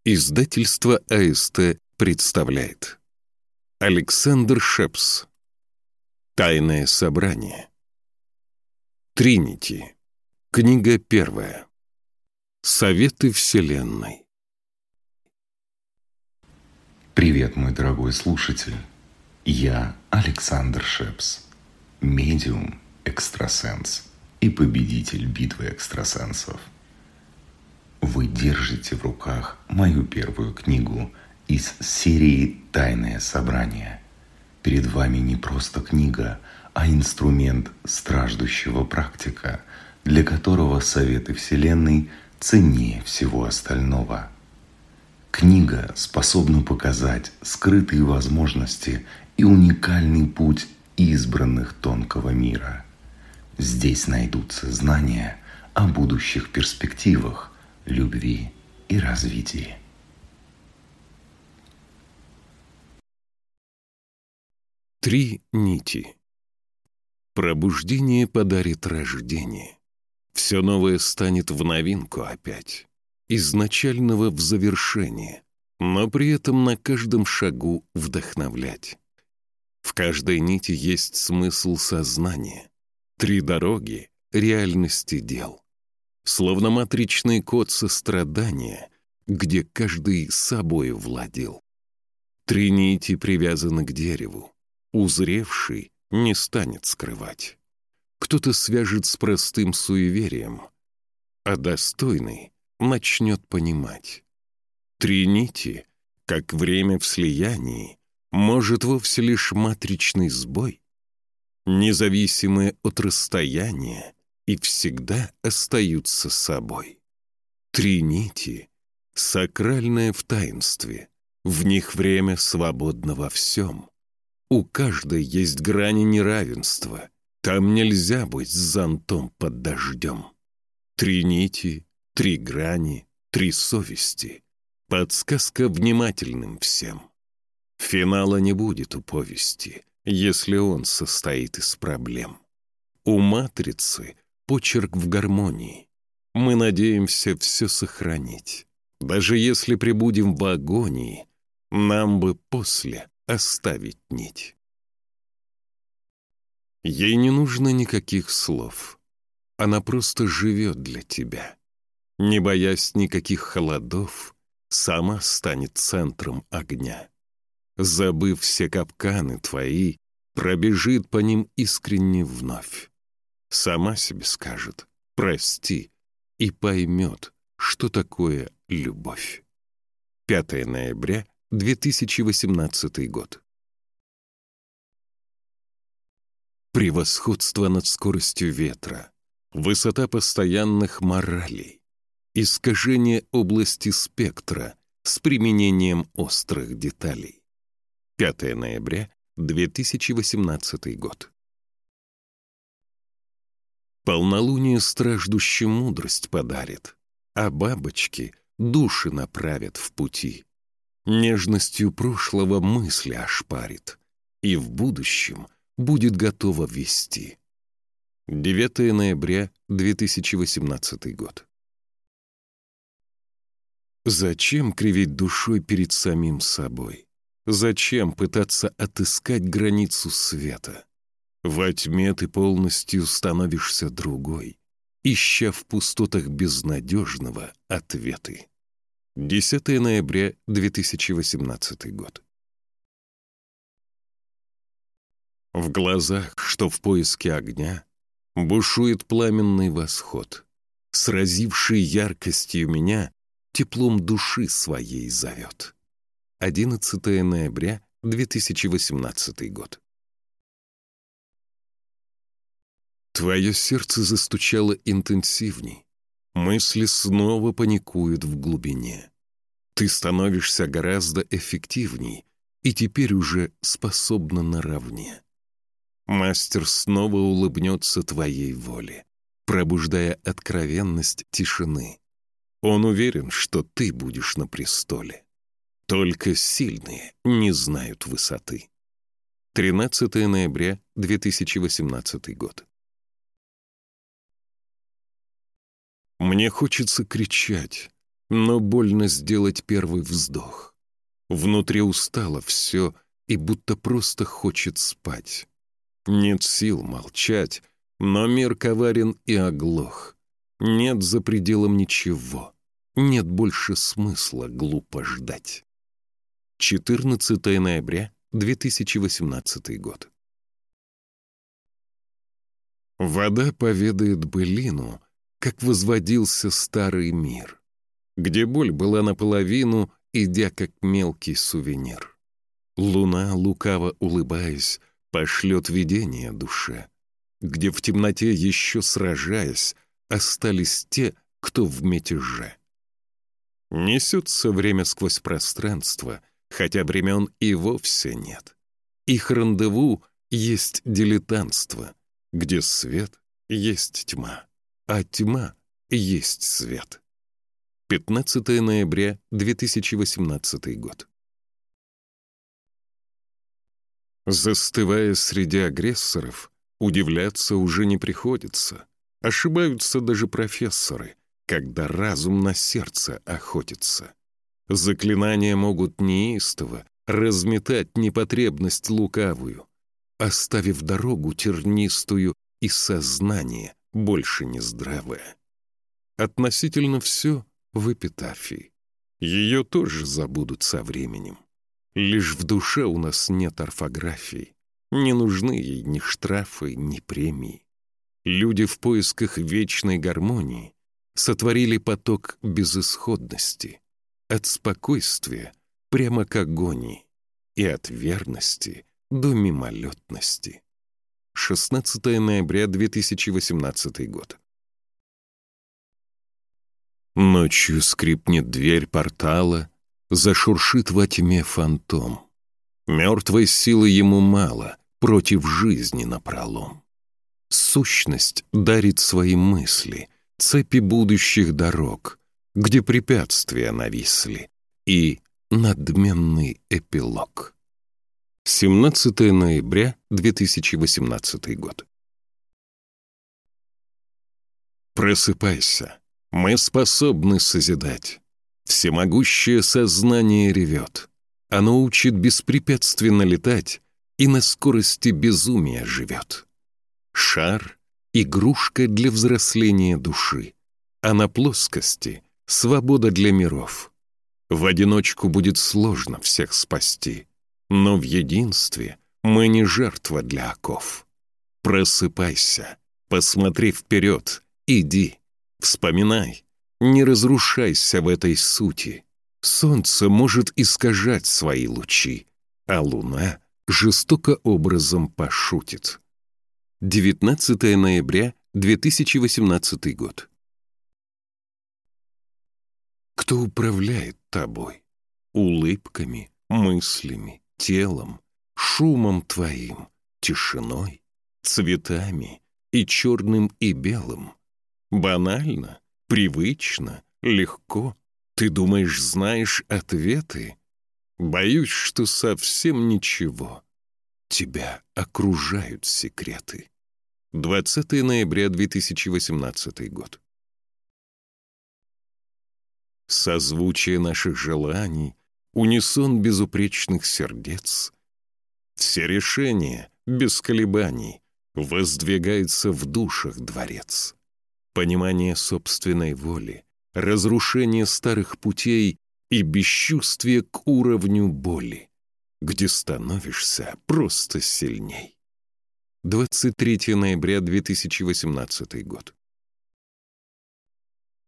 Издательство АСТ представляет. Александр Шепс. Тайное собрание. Тринити. Книга 1. Советы Вселенной. Привет, мой дорогой слушатель. Я Александр Шепс, медиум, экстрасенс и победитель битвы экстрасенсов. Вы держите в руках мою первую книгу из серии «Тайное собрание». Перед вами не просто книга, а инструмент страждущего практика, для которого советы Вселенной ценнее всего остального. Книга способна показать скрытые возможности и уникальный путь избранных тонкого мира. Здесь найдутся знания о будущих перспективах, любви и развитии. Три нити. Пробуждение подарит рождение. Все новое станет в новинку опять. Изначального в завершение, но при этом на каждом шагу вдохновлять. В каждой нити есть смысл сознания. Три дороги реальности дел. Словно матричный код сострадания, где каждый собой владел. Три нити привязаны к дереву. Узревший не станет скрывать. Кто-то свяжет с простым суеверием, а достойный начнет понимать. Три нити, как время в слиянии, может вовсе лишь матричный сбой, независимые от расстояния, и всегда остаются собой. Три нити — сакральное в таинстве, в них время свободно во всем. У каждой есть грани неравенства, там нельзя быть с зонтом под дождем. Три нити, три грани, три совести, подсказка внимательным всем. Финала не будет у повести, если он состоит из проблем. У матрицы почерк в гармонии. Мы надеемся все сохранить. Даже если пребудем в агонии, нам бы после оставить нить. Ей не нужно никаких слов. Она просто живет для тебя. Не боясь никаких холодов, сама станет центром огня. Забыв все капканы твои, пробежит по ним искренне вновь. Сама себе скажет «прости» и поймет, что такое любовь. 5 ноября 2018 год. Превосходство над скоростью ветра, высота постоянных моралей, искажение области спектра с применением острых деталей. 5 ноября 2018 год. Полнолуние страждущим мудрость подарит, а бабочки души направят в пути. Нежностью прошлого мысли ошпарит, и в будущем будет готова вести. 9 ноября 2018 год. Зачем кривить душой перед самим собой? Зачем пытаться отыскать границу света? Во тьме ты полностью становишься другой, ища в пустотах безнадежного ответы. 10 ноября 2018 год. В глазах, что в поиске огня, бушует пламенный восход, сразивший яркостью меня, теплом души своей зовет. 11 ноября 2018 год. Твое сердце застучало интенсивней, мысли снова паникуют в глубине. Ты становишься гораздо эффективней и теперь уже способна наравне. Мастер снова улыбнется твоей воле, пробуждая откровенность тишины. Он уверен, что ты будешь на престоле. Только сильные не знают высоты. 13 ноября 2018 год. Мне хочется кричать, но больно сделать первый вздох. Внутри устало все и будто просто хочет спать. Нет сил молчать, но мир коварен и оглох. Нет за пределом ничего, нет больше смысла глупо ждать. 14 ноября 2018 год. Вода поведает былину, как возводился старый мир, где боль была наполовину, идя как мелкий сувенир. Луна, лукаво улыбаясь, пошлет видение душе, где в темноте еще сражаясь, остались те, кто в мятеже. Несется время сквозь пространство, хотя времен и вовсе нет. Их рандеву есть дилетантство, где свет есть тьма, а тьма есть свет. 15 ноября 2018 год. Застывая среди агрессоров, удивляться уже не приходится. Ошибаются даже профессоры, когда разум на сердце охотится. Заклинания могут неистово разметать непотребность лукавую, оставив дорогу тернистую и сознание больше не здравое. Относительно все в эпитафии. Ее тоже забудут со временем. Лишь в душе у нас нет орфографии. Не нужны ей ни штрафы, ни премии. Люди в поисках вечной гармонии сотворили поток безысходности, от спокойствия прямо к агонии и от верности до мимолетности. 16 ноября 2018 год. Ночью скрипнет дверь портала, зашуршит во тьме фантом. Мертвой силы ему мало, против жизни напролом. Сущность дарит свои мысли, цепи будущих дорог, где препятствия нависли, и надменный эпилог. 17 ноября 2018 год. Просыпайся, мы способны созидать. Всемогущее сознание ревет. Оно учит беспрепятственно летать и на скорости безумия живет. Шар — игрушка для взросления души, а на плоскости — свобода для миров. В одиночку будет сложно всех спасти, но в единстве мы не жертва для оков. Просыпайся, посмотри вперед, иди, вспоминай, не разрушайся в этой сути. Солнце может искажать свои лучи, а луна жестоко образом пошутит. 19 ноября 2018 год. Кто управляет тобой? Улыбками, мыслями, телом, шумом твоим, тишиной, цветами и черным и белым. Банально, привычно, легко. Ты думаешь, знаешь ответы? Боюсь, что совсем ничего. Тебя окружают секреты. 20 ноября 2018 год. Созвучие наших желаний, унисон безупречных сердец. Все решения, без колебаний, воздвигается в душах дворец. Понимание собственной воли, разрушение старых путей и бесчувствие к уровню боли, где становишься просто сильней. 23 ноября 2018 год.